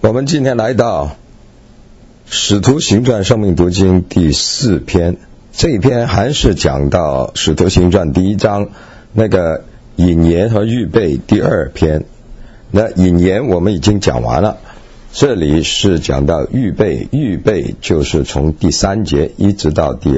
我们今天来到《使徒行传生命读经》第4篇，这一篇还是讲到《使徒行传》第1章那个引言和预备第2篇。那引言我们已经讲完了，这里是讲到预备，预备就是从第3节一直到第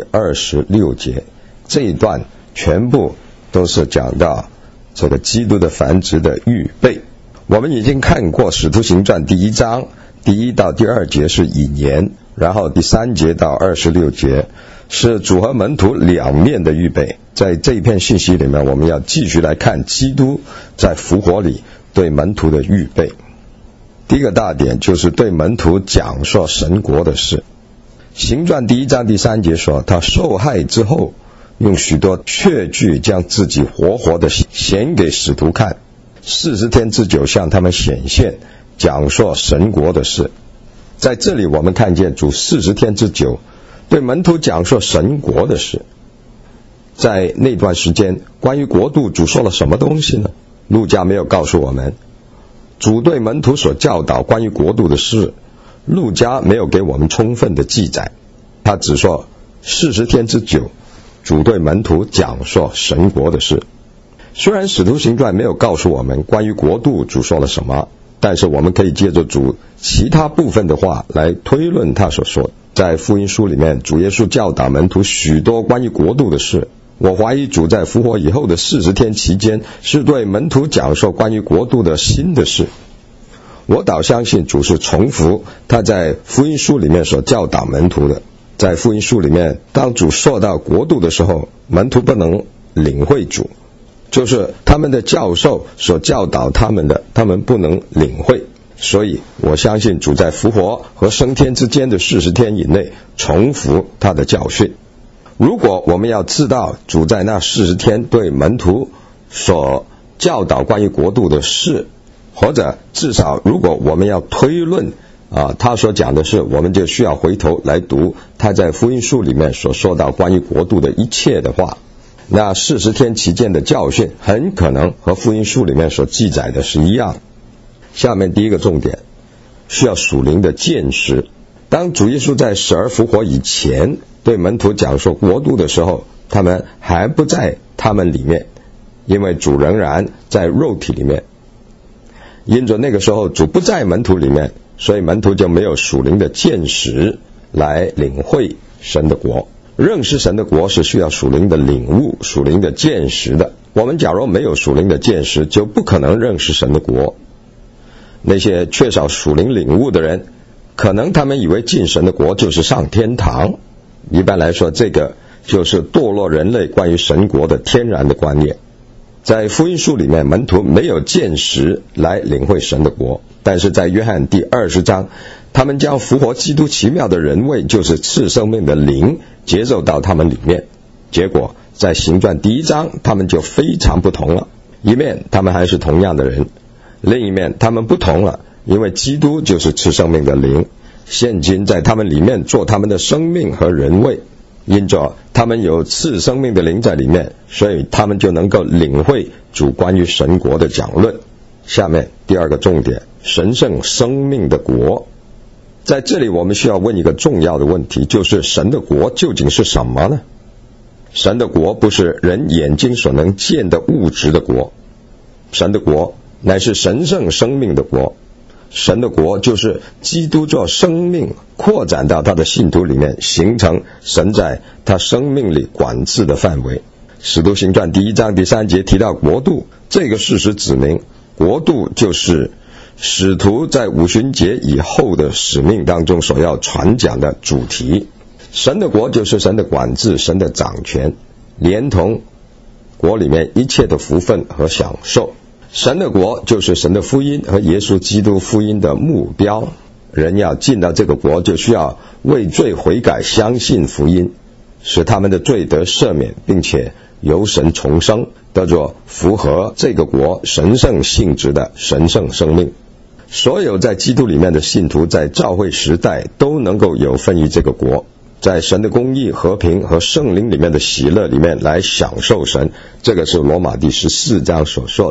26节，这一段全部都是讲到这个基督的繁殖的预备。我们已经看过《使徒行传》第1章第1到第2节是引言，然后第3节到26节是主和门徒两面的预备。在这一篇信息里面，我们要继续来看基督在复活里对门徒的预备。第一个大点就是对门徒讲说神国的事。行传第1章第3节说，他受害之后用许多确据将自己活活的显给使徒看，40天之久向他们显现，讲说神国的事。在这里我们看见主40天之久对门徒讲说神国的事。在那段时间，关于国度主说了什么东西呢？路加没有告诉我们。主对门徒所教导关于国度的事，路加没有给我们充分的记载，他只说40天之久主对门徒讲说神国的事。虽然使徒行传没有告诉我们关于国度主说了什么，但是我们可以借着主其他部分的话来推论他所说的。在福音书里面，主耶稣教导门徒许多关于国度的事。我怀疑主在复活以后的40天期间是对门徒讲述关于国度的新的事。我倒相信主是重复他在福音书里面所教导门徒的。在福音书里面，当主说到国度的时候，门徒不能领会主，就是他们的教授所教导他们的，他们不能领会。所以我相信主在复活和升天之间的40天以内重复他的教训。如果我们要知道主在那40天对门徒所教导关于国度的事，或者至少如果我们要推论他所讲的事，我们就需要回头来读他在福音书里面所说到关于国度的一切的话。那40天期间的教训很可能和福音书里面所记载的是一样。下面第一个重点需要属灵的见识。当主耶稣在死而复活以前对门徒讲说国度的时候，他们还不在他们里面，因为主仍然在肉体里面。因着那个时候主不在门徒里面，所以门徒就没有属灵的见识来领会神的国。认识神的国是需要属灵的领悟、属灵的见识的。我们假如没有属灵的见识，就不可能认识神的国。那些缺少属灵领悟的人，可能他们以为进神的国就是上天堂。一般来说，这个就是堕落人类关于神国的天然的观念。在福音书里面，门徒没有见识来领会神的国，但是在约翰第20章，他们将复活基督奇妙的人位，就是赐生命的灵接受到他们里面。结果在行传第1章，他们就非常不同了。一面他们还是同样的人，另一面他们不同了，因为基督就是赐生命的灵，现今在他们里面做他们的生命和人位。因着他们有赐生命的灵在里面，所以他们就能够领会主关于神国的讲论。下面第2个重点，神圣生命的国。在这里我们需要问一个重要的问题，就是神的国究竟是什么呢？神的国不是人眼睛所能见的物质的国，神的国乃是神圣生命的国。神的国就是基督做生命扩展到他的信徒里面，形成神在他生命里管制的范围。使徒行传第1章第3节提到国度，这个事实指明国度就是使徒在五旬节以后的使命当中所要传讲的主题。神的国就是神的管制，神的掌权，连同国里面一切的福分和享受。神的国就是神的福音和耶稣基督福音的目标。人要进到这个国，就需要为罪悔改，相信福音，使他们的罪得赦免，并且由神重生，得着符合这个国神圣性质的神圣生命。所有在基督里面的信徒在教会时代都能够有分于这个国，在神的公义、和平和圣灵里面的喜乐里面来享受神。这个是罗马第14章所说的。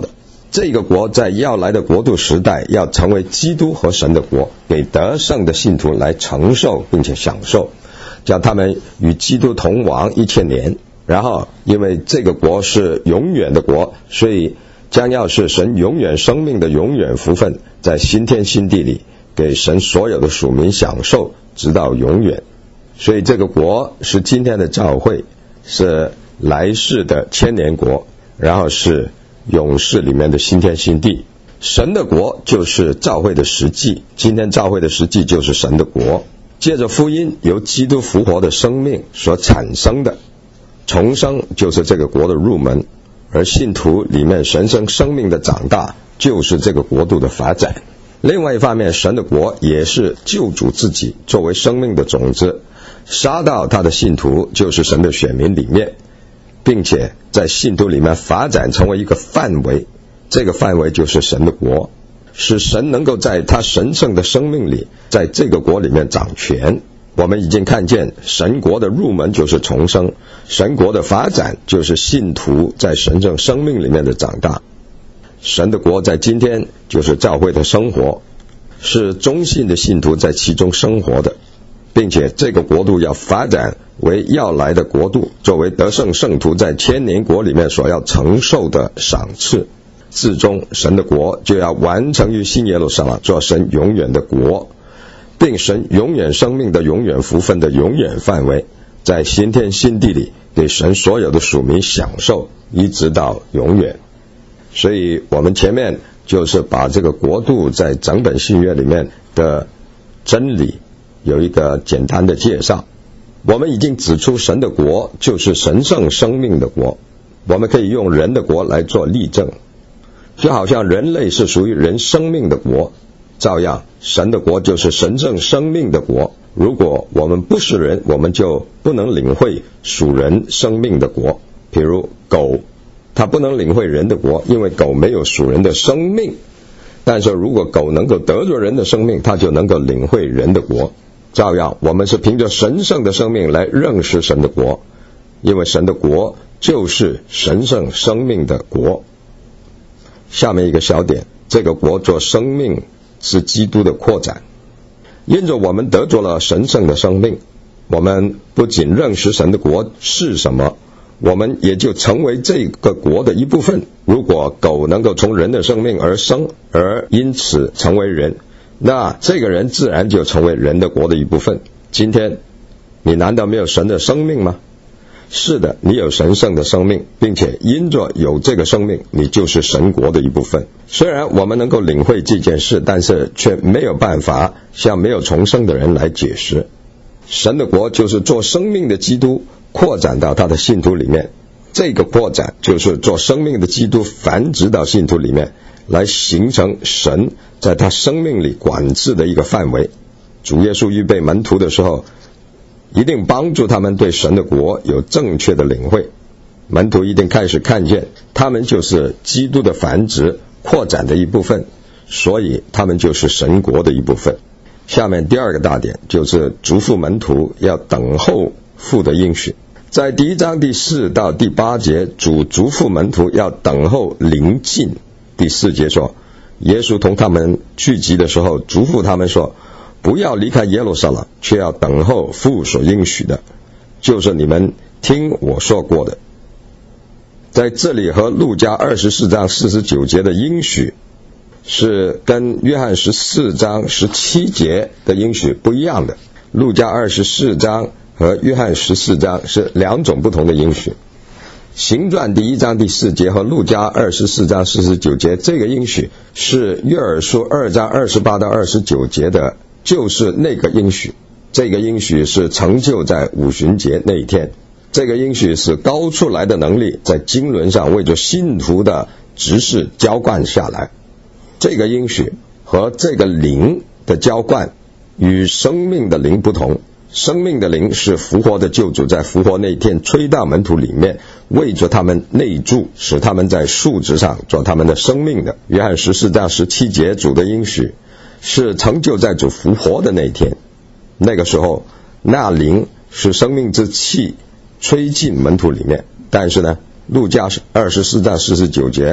这个国在要来的国度时代要成为基督和神的国，给得胜的信徒来承受并且享受，叫他们与基督同王1000年。然后因为这个国是永远的国，所以将要是神永远生命的永远福分，在新天新地里给神所有的属民享受，直到永远。所以这个国是今天的教会，是来世的千年国，然后是永世里面的新天新地。神的国就是教会的实际，今天教会的实际就是神的国，借着福音由基督复活的生命所产生的重生，就是这个国的入门，而信徒里面神圣生命的长大，就是这个国度的发展。另外一方面，神的国也是救主自己作为生命的种子撒到他的信徒，就是神的选民里面，并且在信徒里面发展成为一个范围，这个范围就是神的国，使神能够在他神圣的生命里，在这个国里面掌权。我们已经看见神国的入门就是重生，神国的发展就是信徒在神圣生命里面的长大。神的国在今天就是教会的生活，是忠信的信徒在其中生活的，并且这个国度要发展为要来的国度，作为得胜圣徒在千年国里面所要承受的赏赐。至终神的国就要完成于新耶路撒冷，做神永远的国，并神永远生命的永远福分的永远范围，在新天新地里给神所有的属民享受，一直到永远。所以我们前面就是把这个国度在整本新约里面的真理有一个简单的介绍。我们已经指出神的国就是神圣生命的国，我们可以用人的国来做例证，就好像人类是属于人生命的国，照样神的国就是神圣生命的国。如果我们不是人，我们就不能领会属人生命的国。比如狗，它不能领会人的国，因为狗没有属人的生命。但是如果狗能够得着人的生命，它就能够领会人的国。照样我们是凭着神圣的生命来认识神的国，因为神的国就是神圣生命的国。下面一个小点，这个国做生命是基督的扩展。因着我们得着了神圣的生命，我们不仅认识神的国是什么，我们也就成为这个国的一部分。如果狗能够从人的生命而生，而因此成为人，那这个人自然就成为人的国的一部分。今天你难道没有神的生命吗？是的，你有神圣的生命，并且因着有这个生命，你就是神国的一部分。虽然我们能够领会这件事，但是却没有办法向没有重生的人来解释。神的国就是做生命的基督扩展到他的信徒里面，这个扩展就是做生命的基督繁殖到信徒里面，来形成神在他生命里管制的一个范围。主耶稣预备门徒的时候，一定帮助他们对神的国有正确的领会。门徒一定开始看见他们就是基督的繁殖扩展的一部分，所以他们就是神国的一部分。下面第二个大点就是嘱咐门徒要等候父的应许。在第1章第4到第8节，主嘱咐门徒要等候临近。第4节说，耶稣同他们聚集的时候嘱咐他们说，不要离开耶路撒冷，却要等候父所应许的，就是你们听我说过的。在这里和路加24章49节的应许是跟约翰14章17节的应许不一样的。路加24章和约翰14章是两种不同的应许。行传第1章第4节和路加24章49节，这个应许是约珥书2章28到29节的，就是那个应许。这个应许是成就在五旬节那一天。这个应许是高出来的能力在经纶上为着信徒的执事浇灌下来。这个应许和这个灵的浇灌与生命的灵不同。生命的灵是复活的救主在复活那一天吹到门徒里面，为着他们内住，使他们在树枝上做他们的生命的。约翰14章17节主的应许是成就在主复活的那一天。那个时候那灵是生命之气吹进门徒里面。但是呢，路加24章49节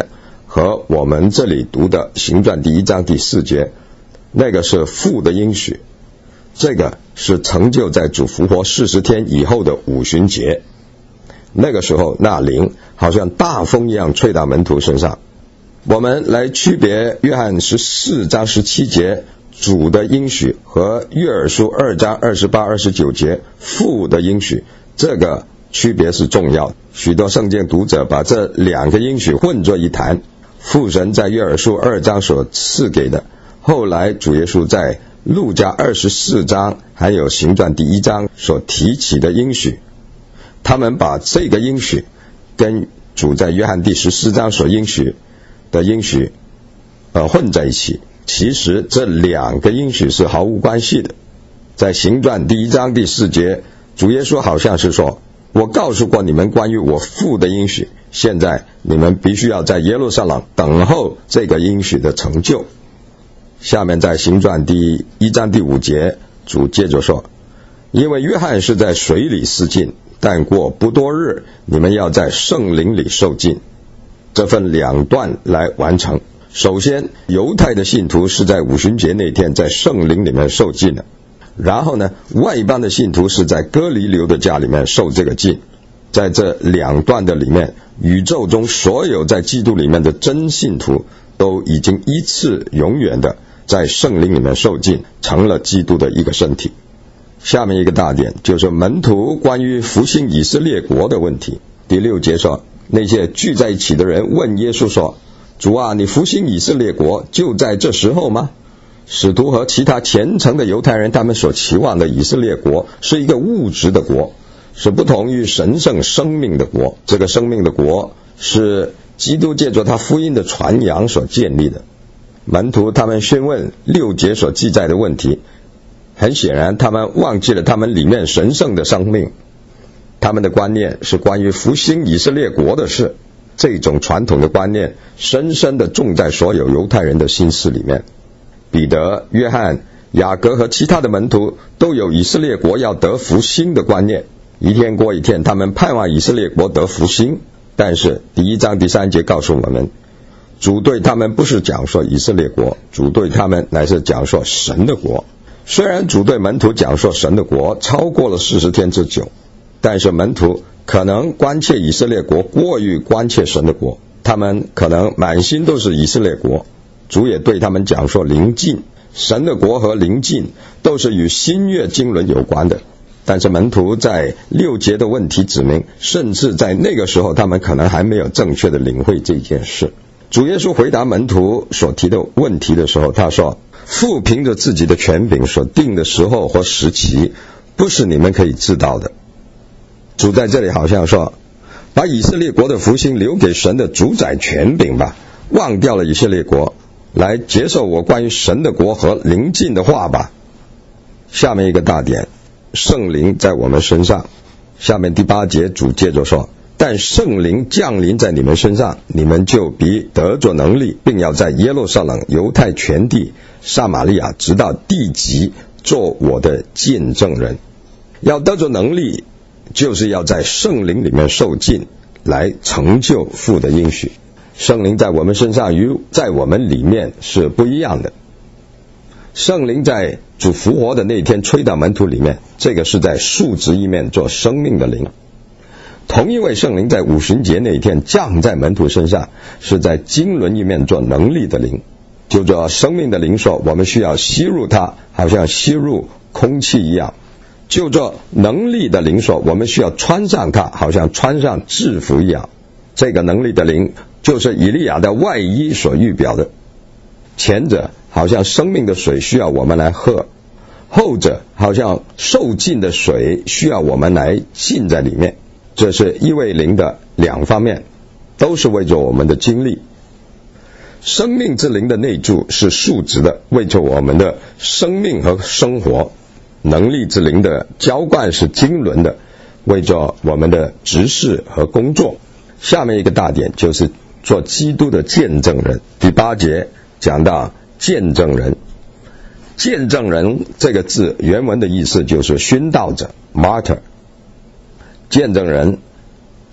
和我们这里读的行传第1章第4节，那个是父的应许，这个是成就在主复活40天以后的五旬节。那个时候那灵好像大风一样吹到门徒身上。我们来区别约翰14章17节主的应许和约珥书2章28、29节父的应许，这个区别是重要的。许多圣经读者把这两个应许混作一谈，父神在约珥书2章所赐给的，后来主耶稣在路加24章还有行传第1章所提起的应许，他们把这个应许跟主在约翰第14章所应许的应许混在一起。其实这两个应许是毫无关系的。在行传第1章第4节，主耶稣好像是说，我告诉过你们关于我父的应许，现在你们必须要在耶路撒冷等候这个应许的成就。下面在行传第1章第5节，主接着说，因为约翰是在水里施浸，但过不多日，你们要在圣灵里受浸。这分两段来完成。首先，犹太的信徒是在五旬节那天在圣灵里面受浸的，然后呢，外邦的信徒是在哥尼流的家里面受这个浸。在这两段的里面，宇宙中所有在基督里面的真信徒都已经一次永远的在圣灵里面受浸，成了基督的一个身体。下面一个大点就是门徒关于复兴以色列国的问题。第6节说，那些聚在一起的人问耶稣说，主啊，你复兴以色列国就在这时候吗？使徒和其他虔诚的犹太人他们所期望的以色列国是一个物质的国，是不同于神圣生命的国。这个生命的国是基督借着他福音的传扬所建立的。门徒他们询问6节所记载的问题，很显然他们忘记了他们里面神圣的生命，他们的观念是关于复兴以色列国的事。这种传统的观念深深地种在所有犹太人的心思里面。彼得、约翰、雅各和其他的门徒都有以色列国要得复兴的观念，一天过一天，他们盼望以色列国得复兴。但是第1章第3节告诉我们，主对他们不是讲说以色列国，主对他们乃是讲说神的国。虽然主对门徒讲说神的国超过了40天之久，但是门徒可能关切以色列国过于关切神的国，他们可能满心都是以色列国。主也对他们讲说临近，神的国和临近都是与新约经纶有关的。但是门徒在6节的问题指明，甚至在那个时候他们可能还没有正确的领会这件事。主耶稣回答门徒所提的问题的时候，他说，父凭着自己的权柄所定的时候或时期，不是你们可以知道的。主在这里好像说，把以色列国的复兴留给神的主宰权柄吧，忘掉了以色列国，来接受我关于神的国和临近的话吧。下面一个大点，圣灵在我们身上。下面第8节主接着说，但圣灵降临在你们身上，你们就必得着能力，并要在耶路撒冷、犹太全地、撒玛利亚直到地极做我的见证人。要得着能力，就是要在圣灵里面受浸，来成就父的应许。圣灵在我们身上与在我们里面是不一样的。圣灵在主复活的那天吹到门徒里面，这个是在数值一面做生命的灵。同一位圣灵在五旬节那一天降在门徒身上，是在经纶一面做能力的灵。就这生命的灵说，我们需要吸入它，好像吸入空气一样。就这能力的灵说，我们需要穿上它，好像穿上制服一样。这个能力的灵就是以利亚的外衣所预表的。前者好像生命的水需要我们来喝，后者好像受浸的水需要我们来浸在里面。这是一位灵的两方面，都是为着我们的经历。生命之灵的内住是数值的，为着我们的生命和生活。能力之灵的浇灌是经纶的，为着我们的执事和工作。下面一个大点就是做基督的见证人。第8节讲到见证人。见证人这个字原文的意思就是殉道者 martyr。见证人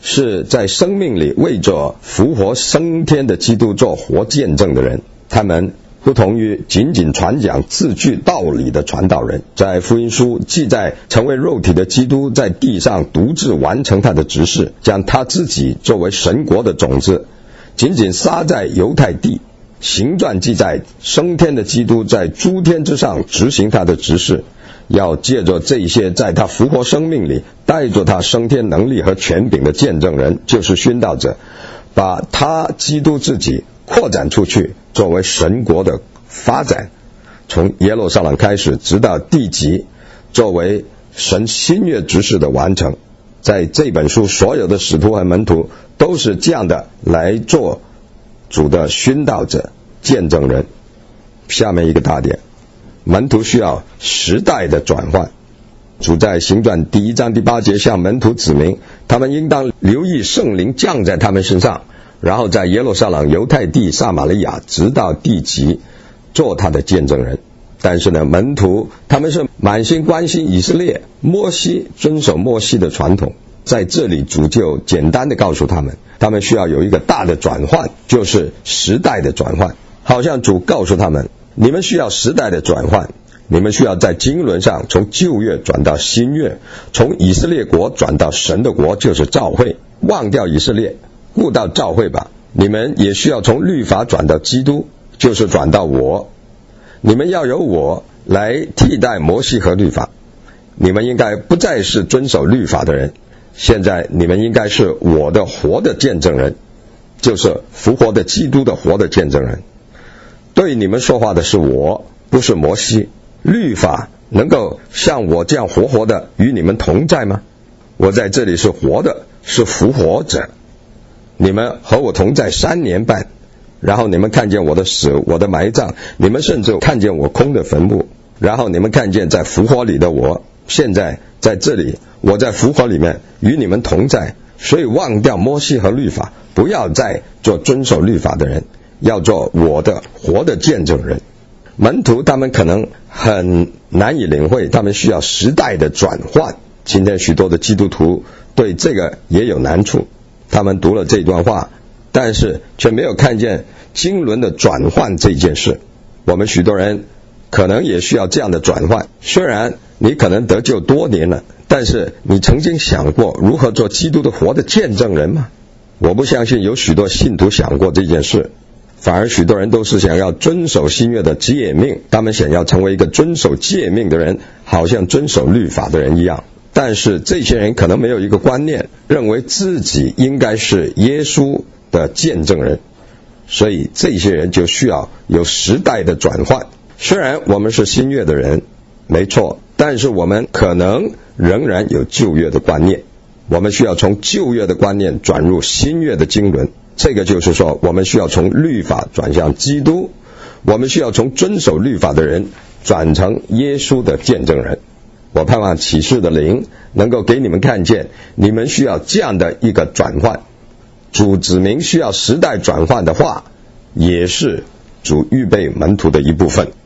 是在生命里为着复活升天的基督做活见证的人。他们不同于仅仅传讲字句道理的传道人。在福音书记载成为肉体的基督在地上独自完成他的职事，将他自己作为神国的种子仅仅撒在犹太地。行传记载升天的基督在诸天之上执行他的职事，要借着这些在他复活生命里带着他升天能力和权柄的见证人，就是殉道者，把他基督自己扩展出去，作为神国的发展，从耶路撒冷开始直到地极，作为神新约职事的完成。在这本书所有的使徒和门徒都是这样的来做主的殉道者见证人。下面一个大点，门徒需要时代的转换。主在行传第1章第8节向门徒指明，他们应当留意圣灵降在他们身上，然后在耶路撒冷、犹太地、撒玛利亚直到地极做他的见证人。但是呢，门徒他们是满心关心以色列、摩西，遵守摩西的传统。在这里主就简单的告诉他们，他们需要有一个大的转换，就是时代的转换。好像主告诉他们，你们需要时代的转换，你们需要在经纶上从旧约转到新约，从以色列国转到神的国，就是教会。忘掉以色列，顾到教会吧。你们也需要从律法转到基督，就是转到我。你们要由我来替代摩西和律法。你们应该不再是遵守律法的人，现在你们应该是我的活的见证人，就是复活的基督的活的见证人。对你们说话的是我，不是摩西。律法能够像我这样活活的与你们同在吗？我在这里是活的，是复活者。你们和我同在3年半，然后你们看见我的死，我的埋葬，你们甚至看见我空的坟墓，然后你们看见在复活里的我。现在在这里，我在复活里面与你们同在。所以忘掉摩西和律法，不要再做遵守律法的人，要做我的活的见证人。门徒他们可能很难以领会，他们需要时代的转换。今天许多的基督徒对这个也有难处，他们读了这段话，但是却没有看见经纶的转换这件事。我们许多人可能也需要这样的转换。虽然你可能得救多年了，但是你曾经想过如何做基督的活的见证人吗？我不相信有许多信徒想过这件事，反而许多人都是想要遵守新约的诫命，他们想要成为一个遵守诫命的人，好像遵守律法的人一样。但是这些人可能没有一个观念，认为自己应该是耶稣的见证人，所以这些人就需要有时代的转换。虽然我们是新约的人，没错，但是我们可能仍然有旧约的观念，我们需要从旧约的观念转入新约的经纶。这个就是说，我们需要从律法转向基督，我们需要从遵守律法的人转成耶稣的见证人。我盼望启示的灵能够给你们看见，你们需要这样的一个转换。主指明需要时代转换的话，也是主预备门徒的一部分。